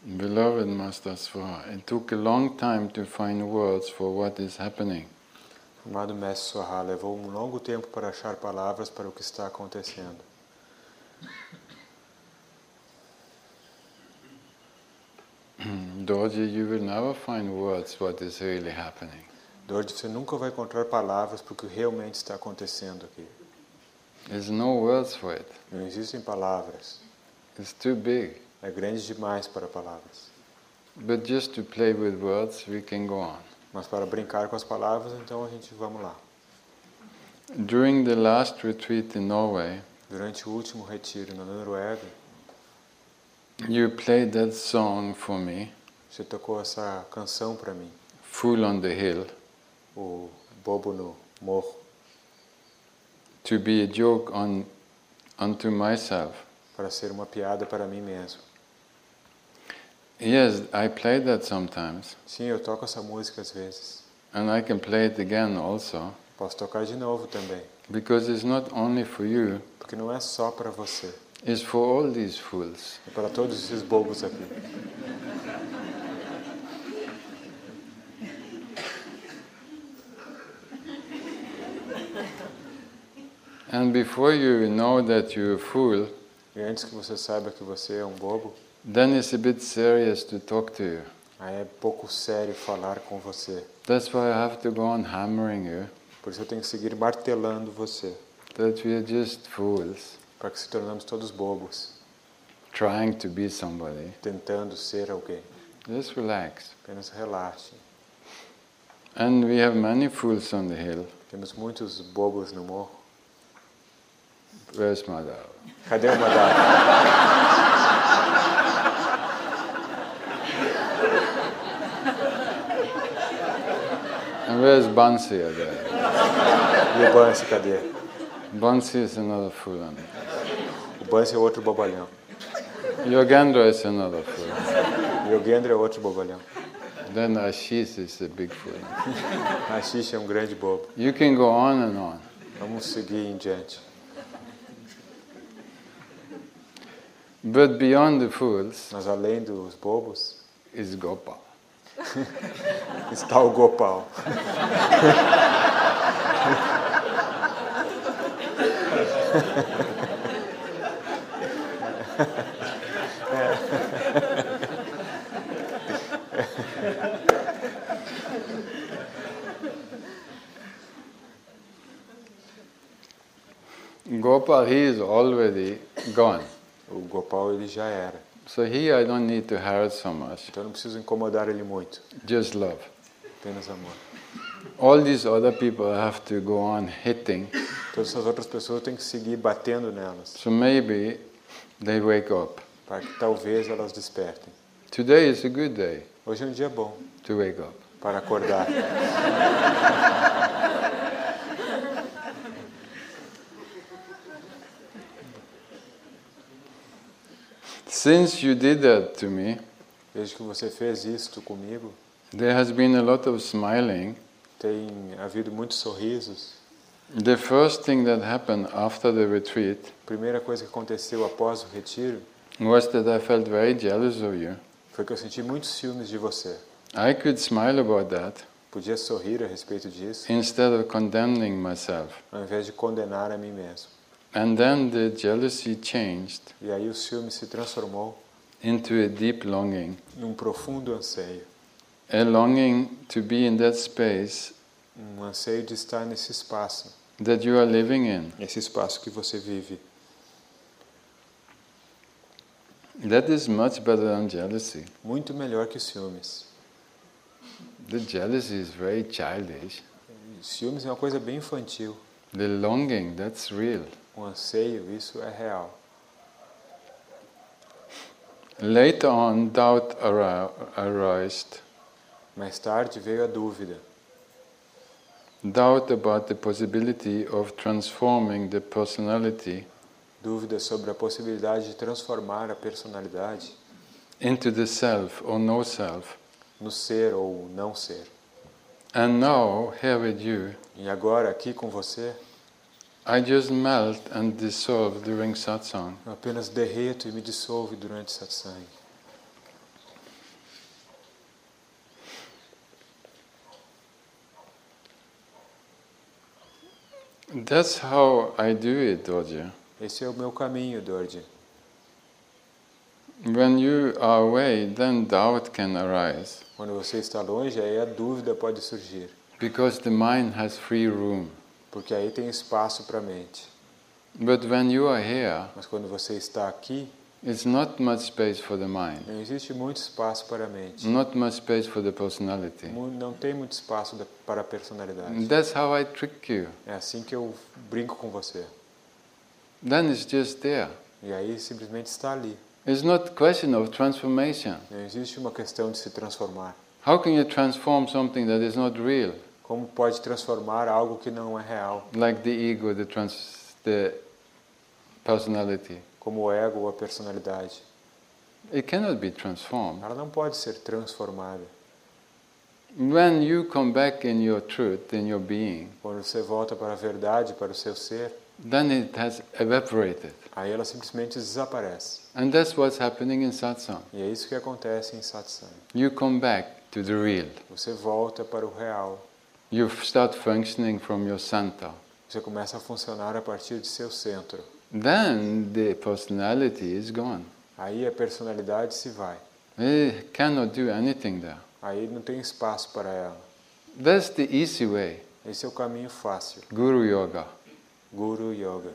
Beloved Master Swaha, it took a long time to find words for what is happening. Amado Mestre Swaha, levou um longo tempo para achar palavras para o que está acontecendo. Dorji, you will never find words what is really happening. Dorji, você nunca vai encontrar palavras para o que realmente está acontecendo aqui. There's no words for it. Não existem palavras. It's too big. É grande demais para palavras. But just to play with words, we can go on. Mas para brincar com as palavras, então a gente vamos lá. During the last retreat in Norway, durante o último retiro na Noruega, you played that song for me. Você tocou essa canção para mim. Fool on the Hill. O bobo no morro. To be a joke unto myself. Para ser uma piada para mim mesmo. Yes, I play that sometimes. Sim, eu toco essa música às vezes. And I can play it again also. Posso tocar de novo também. Because it's not only for you. Porque não é só para você. It's for all these fools. É para todos esses bobos aqui. And before you know that you're a fool, e antes que você saiba que você é um bobo, then it's a bit serious to talk to you. Aí é pouco sério falar com você. That's why I have to go on hammering you. Por isso eu tenho que seguir martelando você. That we are just fools. Para que se tornamos todos bobos. Trying to be somebody. Tentando ser alguém. Just relax. Apenas relaxe. And we have many fools on the hill. Temos muitos bobos no morro. Where's Madhav? Cadê o Madhav? And where's Bansi there? E o Bansi, cadê? Bansi is another fool. O Bansi é outro bobalhão. Yogendra is another fool. Yogendra é outro bobalhão. Then Ashish is a big fool. Ashish é um grande bobo. You can go on and on. Vamos seguir em diante. But beyond the fools, mas além dos bobos, is Gopal. Está o Gopal. Gopal, he is already gone. O Gopal ele já era. So here I don't need to harass so much. Então eu não preciso incomodar ele muito. Just love. Apenas amor. All these other people have to go on hitting. Todas essas outras pessoas têm que seguir batendo nelas. So maybe they wake up. Para que talvez elas despertem. Today is a good day. Hoje é um dia bom. To wake up. Para acordar. Since you did that to me, desde que você fez isto comigo, there has been a lot of smiling. Tem havido muitos sorrisos. The first thing that happened after the retreat, a primeira coisa que aconteceu após o retiro, was that I felt very jealous of you. Foi que eu senti muitos ciúmes de você. I could smile about that. Podia sorrir a respeito disso. Instead of condemning myself. Ao invés de condenar a mim mesmo. And then the jealousy changed. E aí o ciúme se transformou into a deep longing. Num profundo anseio. A longing to be in that space. Anseio de estar nesse espaço. That you are living in. Esse espaço que você vive. That is much better than jealousy. Muito melhor que ciúmes. The jealousy is very childish. Ciúmes é uma coisa bem infantil. The longing, that's real. O anseio, isso é real. Later on, doubt arose. Mais tarde veio a dúvida. Doubt about the possibility of transforming the personality. Dúvida sobre a possibilidade de transformar a personalidade. Into the self or no self. No ser ou não ser. And now, here with you. E agora aqui com você. I just melt and dissolve during satsang. Eu apenas derreto e me dissolvo durante satsang. That's how I do it, Dorje. Esse é o meu caminho, Dorje. When you are away, then doubt can arise. Quando você está longe, aí a dúvida pode surgir. Because the mind has free room. Porque aí tem espaço para a mente. But when you are here, Mas quando você está aqui, it's not much space for the mind. não existe muito espaço para a mente. Not much space for the personality. Não tem muito espaço para a personalidade. That's how I trick you. É assim que eu brinco com você. Then it's just there. E aí simplesmente está ali. It's not question of transformation. Não existe uma questão de se transformar. How can you transform something that is not real? Como pode transformar algo que não é real? Like the ego, the personality. Como o ego ou a personalidade. It cannot be transformed. Ela não pode ser transformada. When you come back in your truth, in your being, Quando você volta para a verdade, para o seu ser, then it has evaporated. aí ela simplesmente desaparece. And that's what's happening in satsang. E é isso que acontece em satsang. You come back to the real. Você volta para o real. You start functioning from your center. Você começa a funcionar a partir de seu centro. Then the personality is gone. Aí a personalidade se vai. It cannot do anything there. Aí não tem espaço para ela. That's the easy way. Esse é o caminho fácil. Guru Yoga. Guru Yoga.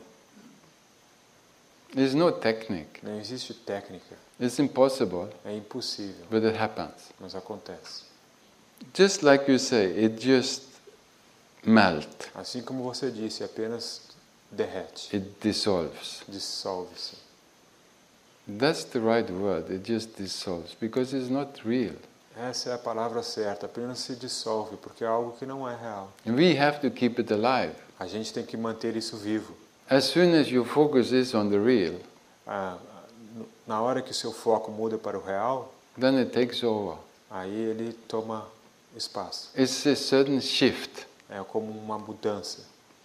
There's no technique. Não existe técnica. It's impossible, É impossível, but it happens. mas acontece. Just like you say, it just melt. Assim como você disse, apenas derrete, It dissolves. dissolve-se. That's the right word. It just dissolves because it's not real. Essa é a palavra certa, apenas se dissolve, porque é algo que não é real. We have to keep it alive. A gente tem que manter isso vivo. As soon as your focus is on the real, Na hora que o seu foco muda para o real, then it takes over. aí ele toma espaço. It's a certain shift. É como uma mudança.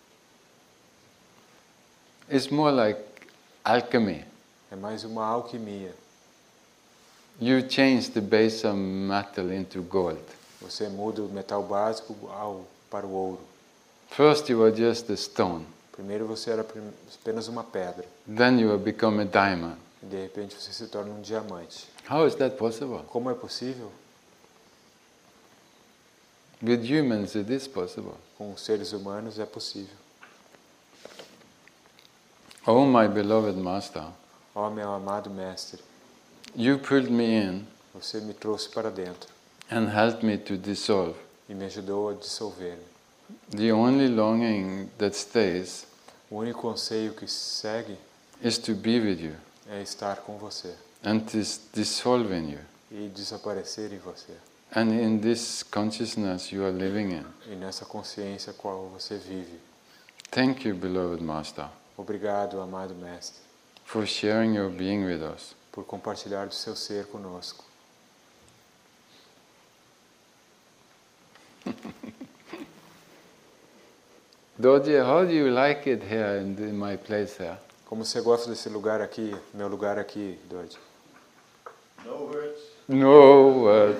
It's more like alchemy. É mais uma alquimia. You change the base metal into gold. Você muda o metal básico para o ouro. First you were just a stone. Primeiro você era apenas uma pedra. Then you will become a diamond. E de repente você se torna um diamante. How is that possible? Como é possível? With humans it is possible. Com os seres humanos é possível. Oh my beloved Master, Ó meu amado mestre, you pulled me in você me trouxe para dentro and helped me to dissolve. e me ajudou a dissolver. The only longing that stays O único anseio que segue is to be with you é estar com você and to dissolve in you. e desaparecer em você. And in this consciousness you are living in. E nessa consciência qual você vive. Thank you, beloved Master, Obrigado, amado mestre, for sharing your being with us. por compartilhar do seu ser conosco. Dorje, how do you like it here in my place here? Como você gosta desse lugar aqui, meu lugar aqui, Dorje? No words. No word.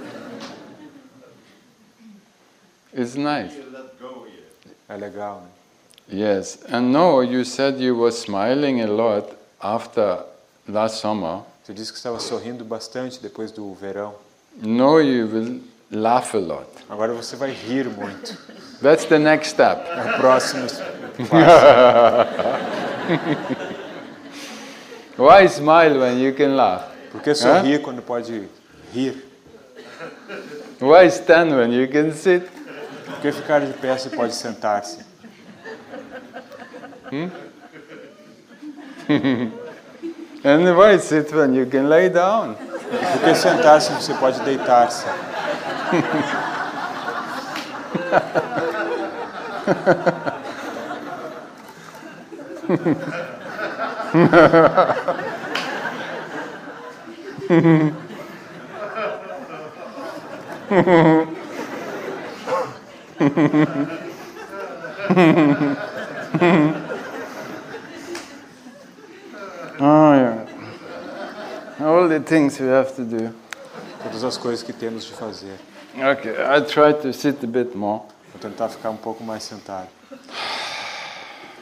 It's nice. You let go here. É legal, né? Yes, and no, you said you were smiling a lot after last summer. Você disse que estava sorrindo bastante depois do verão. No, you will laugh a lot. Agora você vai rir muito. That's the next step. É o próximo passo. Why smile when you can laugh? Por que sorrir quando pode rir? Why stand when you can sit? Por que ficar de pé se pode sentar-se? And why sit when you can lay down? Por que sentar-se se você pode deitar-se? Oh, yeah. All the things we have to do. Todas as coisas que temos de fazer. Okay, I try to sit a bit more. Vou tentar ficar um pouco mais sentado.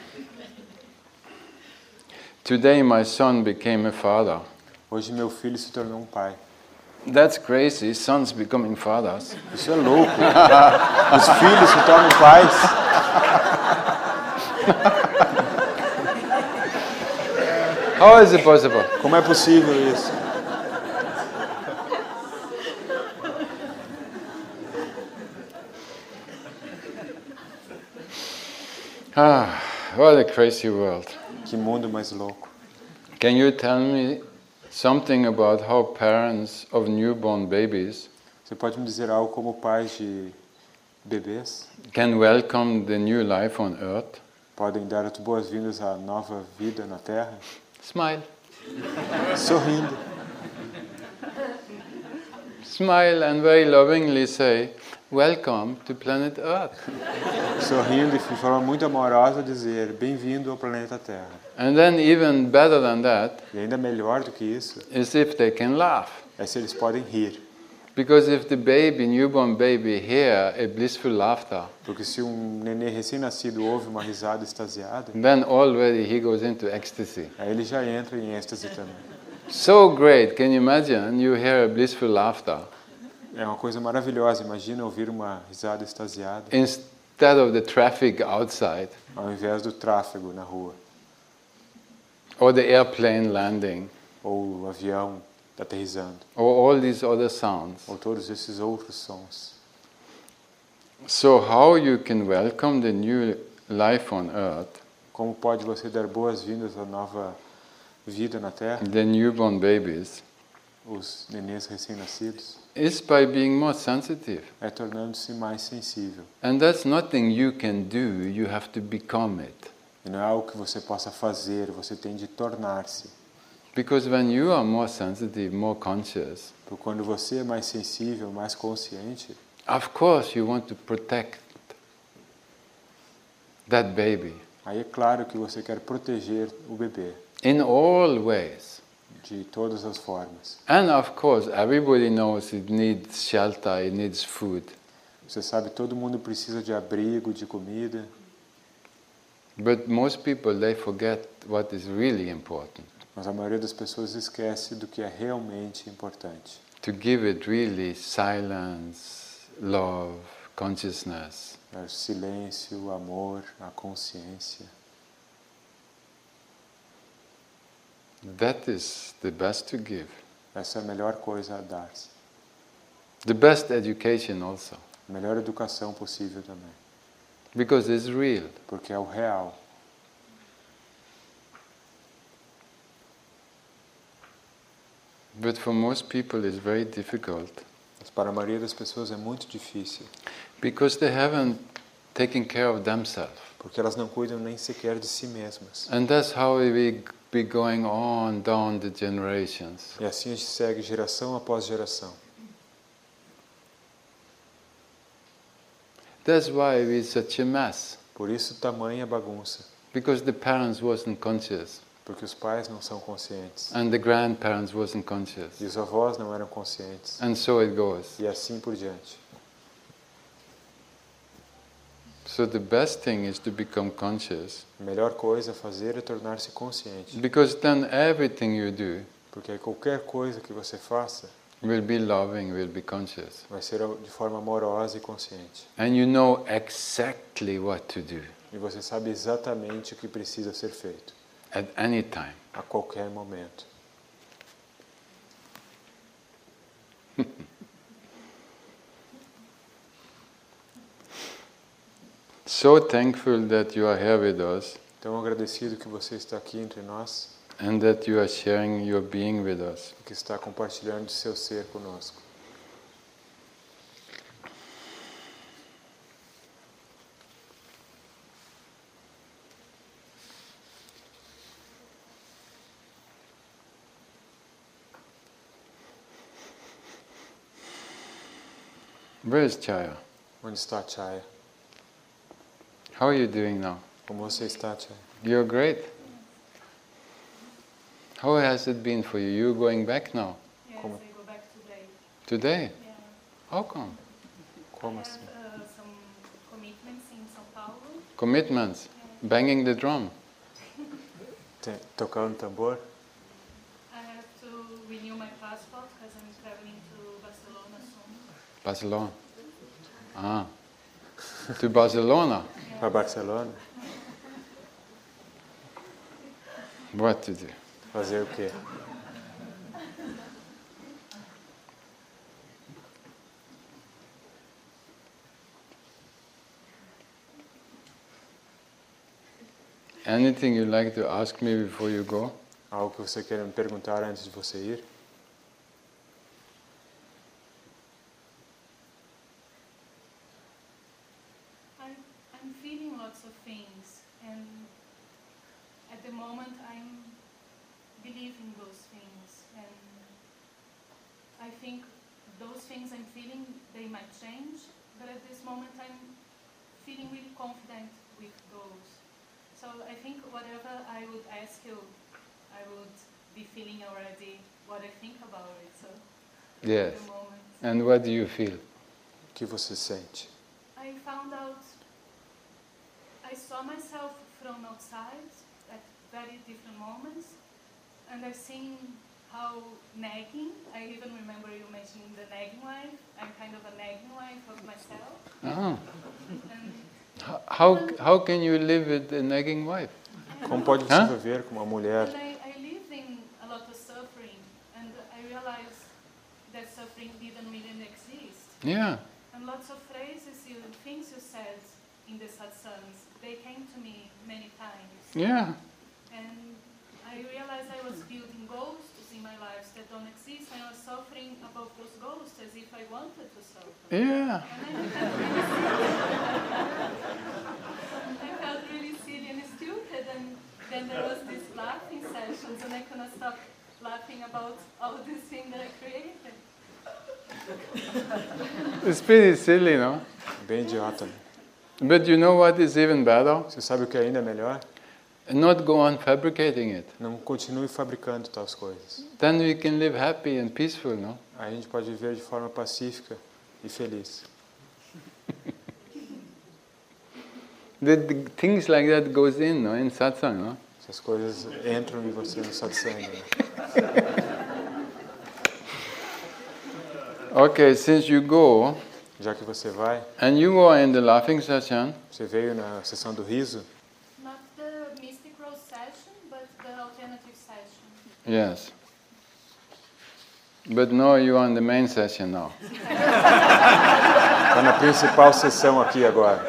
Today my son became a father. Hoje meu filho se tornou um pai. That's crazy, sons becoming fathers. Isso é louco. Os filhos se tornam pais. How is it possible? Como é possível isso? Ah, what a crazy world. Que mundo mais louco. Can you tell me something about how parents of newborn babies Você pode me dizer algo como pais de bebês can welcome the new life on earth? podem dar as boas-vindas à nova vida na Terra? Smile. Sorrindo. Smile and very lovingly say, welcome to planet Earth. Sorrindo e de forma muito amorosa dizer, bem-vindo ao planeta Terra. And then even better than that E ainda melhor do que isso, is if they can laugh. é se eles podem rir. Because if the baby, newborn baby, hear a blissful laughter, Porque se um nenê recém-nascido ouve uma risada extasiada, then already he goes into ecstasy. aí ele já entra em êxtase também. So great, can you imagine? You hear a blissful laughter É uma coisa maravilhosa. Imagina ouvir uma risada extasiada instead of the traffic outside ao invés do tráfego na rua or the airplane landing ou o avião aterrissando or all these other sounds. ou todos esses outros sons. So how you can welcome the new life on earth, Como pode você dar boas-vindas à nova vida na Terra, the newborn babies, os nenês recém-nascidos, is by being more sensitive. é tornando-se mais sensível. And that's nothing you can do, you have to become it. E não é algo que você possa fazer, você tem de tornar-se. Because when you are more sensitive, more conscious, Porque quando você é mais sensível, mais consciente, of course you want to protect that baby aí é claro que você quer proteger o bebê in all ways. de todas as formas. And of course, everybody knows it needs shelter, it needs food. Você sabe, todo mundo precisa de abrigo, de comida, But most people, they forget what is really important. mas a maioria das pessoas esquece do que é realmente importante. To give it really silence, love, consciousness. É o silêncio, o amor, a consciência. That is the best to give. Essa é a melhor coisa a dar-se. The best education also. A melhor educação possível também. Because it's real. Porque é o real. But for most people it's very difficult. Mas para a maioria das pessoas é muito difícil. Because they haven't taken care of themselves. Porque elas não cuidam nem sequer de si mesmas. And that's how we be going on down the generations. E assim a gente segue geração após geração. That's why we're such a mess. Por isso tamanha bagunça. Because the parents wasn't conscious. Porque os pais não são conscientes. And the grandparents wasn't conscious. E os avós não eram conscientes. And so it goes. E assim por diante. So the best thing is to become conscious. A melhor coisa a fazer é tornar-se consciente. Because then everything you do Porque aí qualquer coisa que você faça will be loving, will be conscious. vai ser de forma amorosa e consciente. And you know exactly what to do E você sabe exatamente o que precisa ser feito. at any time. A qualquer momento. So thankful that you are here with us Tão agradecido que você está aqui entre nós and that you are sharing your being with us. e que está compartilhando seu ser conosco. Where is Chaya? Onde está a Chaya? How are you doing now? Como você está, Chaya? You're great. How has it been for you? You're going back now? Yes, Como? I go back today. Today? Yeah. How come? Como I assim? have some commitments in São Paulo. Commitments. Banging the drum. Tocando tambor. I have to renew my passport because I'm traveling to Barcelona soon. Barcelona. Ah. To Barcelona? Para Barcelona. What to do? Fazer o quê? Anything you'd like to ask me before you go? Algo que você queira me perguntar antes de você ir? I'm feeling lots of things, and at the moment I'm believing those things, and I think those things I'm feeling, they might change, but at this moment I'm feeling really confident with those. So I think whatever I would ask you, I would be feeling already what I think about it. So Yes. at the moment, And what do you feel? O que você sente? I found out, I saw myself from outside at very different moments, and I've seen how nagging, I even remember you mentioning the nagging wife, I'm kind of a nagging wife of myself. Ah. And How can you live with a nagging wife? Como pode você Hã? viver com uma mulher? and I lived in a lot of suffering, and I realized that suffering didn't really exist. Yeah. And lots of phrases, things you said in the satsangs, they came to me many times. Yeah. And I realized I was building ghosts in my lives that don't exist, and I was suffering above those ghosts as if I wanted to suffer. Yeah. I felt really silly and stupid, and then there was these laughing sessions, and I couldn't stop laughing about all these things that I created. It's pretty silly, no? Bem idiota. Né? But you know what is even better? Você sabe o que ainda é melhor? Not go on fabricating it. Não continue fabricando tais coisas. Then we can live happy and peaceful, no? Aí a gente pode viver de forma pacífica e feliz. The things like that goes in, no? In satsang, no? Essas coisas entram em você no satsang. Né? Okay, since you go, Já que você vai, and you were in the laughing session, você veio na sessão do riso, Not the Mystic Rose session, but the alternative session. yes. But no, you are in the main session now. está na principal sessão aqui agora.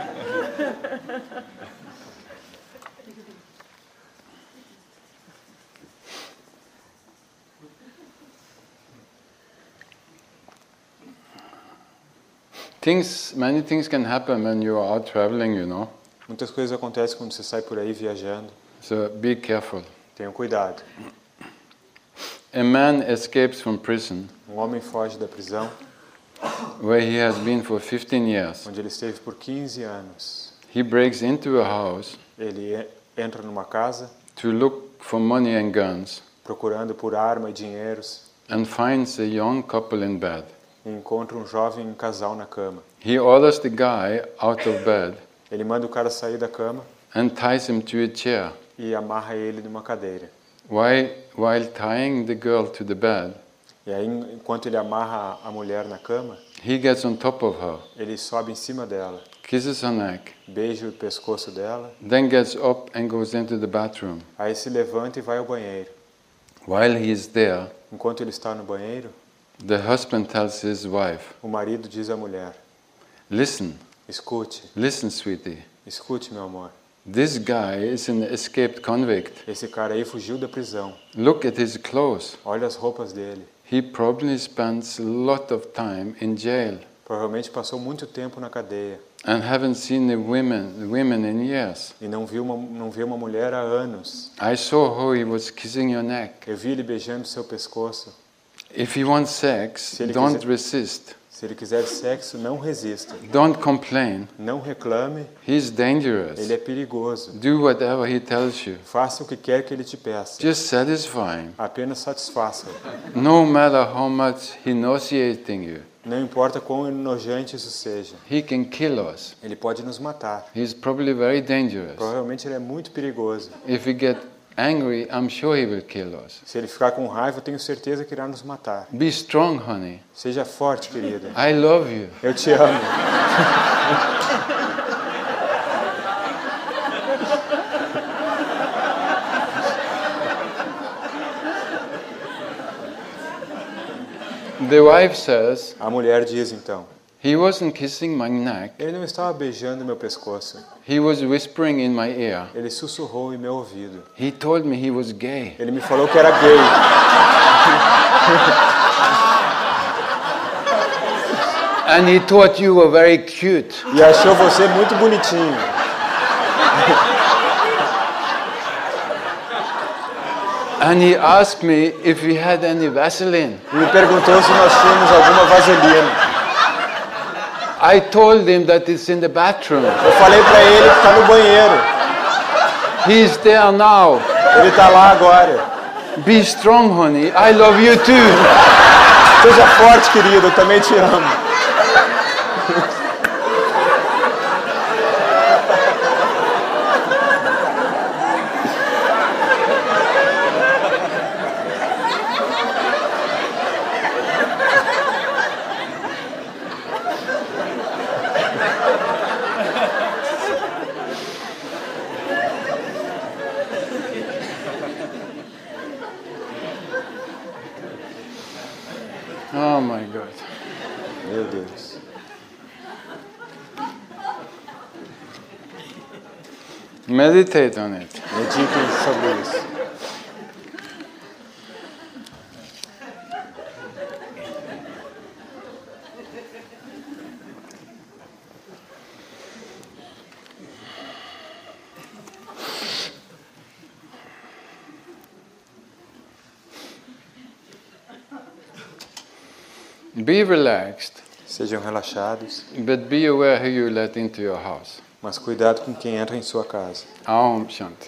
Many things can happen when you are out traveling, you know. Muitas coisas acontecem quando você sai por aí viajando. So be careful. Tenham cuidado. A man escapes from prison, Um homem foge da prisão, where he has been for 15 years. onde ele esteve por 15 anos. He breaks into a house Ele entra numa casa to look for money and guns, procurando por arma e dinheiros and finds a young couple in bed. e encontra um jovem casal na cama. He orders the guy out of bed Ele manda o cara sair da cama and ties him to a chair. e amarra ele numa cadeira. While tying the girl to the bed, E aí, enquanto ele amarra a mulher na cama, he gets on top of her, ele sobe em cima dela, kisses her neck, beija o pescoço dela, then gets up and goes into the bathroom. aí se levanta e vai ao banheiro. While he is there, Enquanto ele está no banheiro, the husband tells his wife, o marido diz à mulher: listen, Escute, sweetie, escute, meu amor. this guy is an escaped convict. Esse cara aí fugiu da prisão. Look at his clothes. Olha as roupas dele. He probably spends a lot of time in jail Provavelmente passou muito tempo na cadeia and haven't seen the women in years. e não viu uma mulher há anos. I saw how he was kissing your neck. Eu vi ele beijando seu pescoço. If he wants sex, ele don't quiser- resist. Se ele quiser sexo, não resista. Don't complain. Não reclame, He's dangerous. ele é perigoso. Do whatever he tells you. Faça o que quer que ele te peça. Just satisfy him. Apenas satisfaça. No matter how much he nauseating you. Não importa quão enojante isso seja. He can kill us. Ele pode nos matar. He's probably very dangerous. Provavelmente ele é muito perigoso. If we get angry, I'm sure he will kill us. Se ele ficar com raiva, eu tenho certeza que irá nos matar. Be strong, honey. Seja forte, querida. I love you. Eu te amo. The wife says, A mulher diz então: he wasn't kissing my neck, ele não estava beijando meu pescoço. he was whispering in my ear. Ele sussurrou em meu ouvido. He told me he was gay. Ele me falou que era gay. And he thought you were very cute. E achou você muito bonitinho. And he asked me if we had any Vaseline. E me perguntou se nós tínhamos alguma vaselina. I told him that it's in the bathroom. Eu falei pra ele que está no banheiro. He's there now. Ele está lá agora. Be strong, honey. I love you too. Seja forte, querido. Eu também te amo. Oh my God. Meu Deus. Meditate on it. Meditem sobre isso. Be relaxed, Sejam relaxados, but be aware who you let into your house. mas cuidado com quem entra em sua casa. Aum Shanti.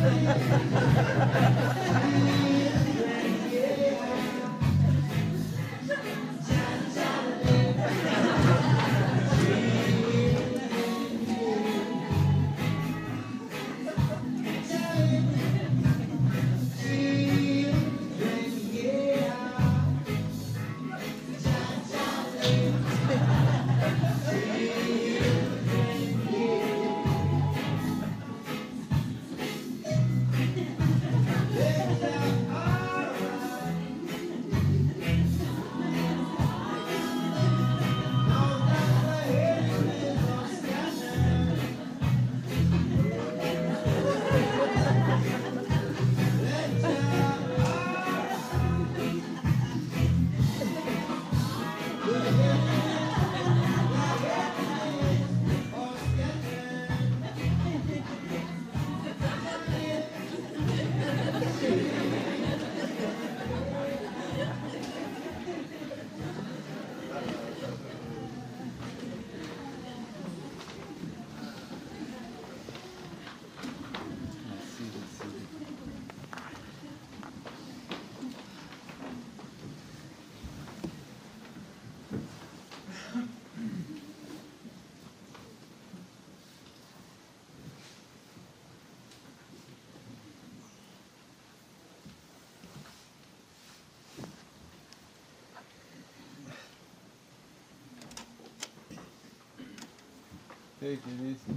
Take it easy.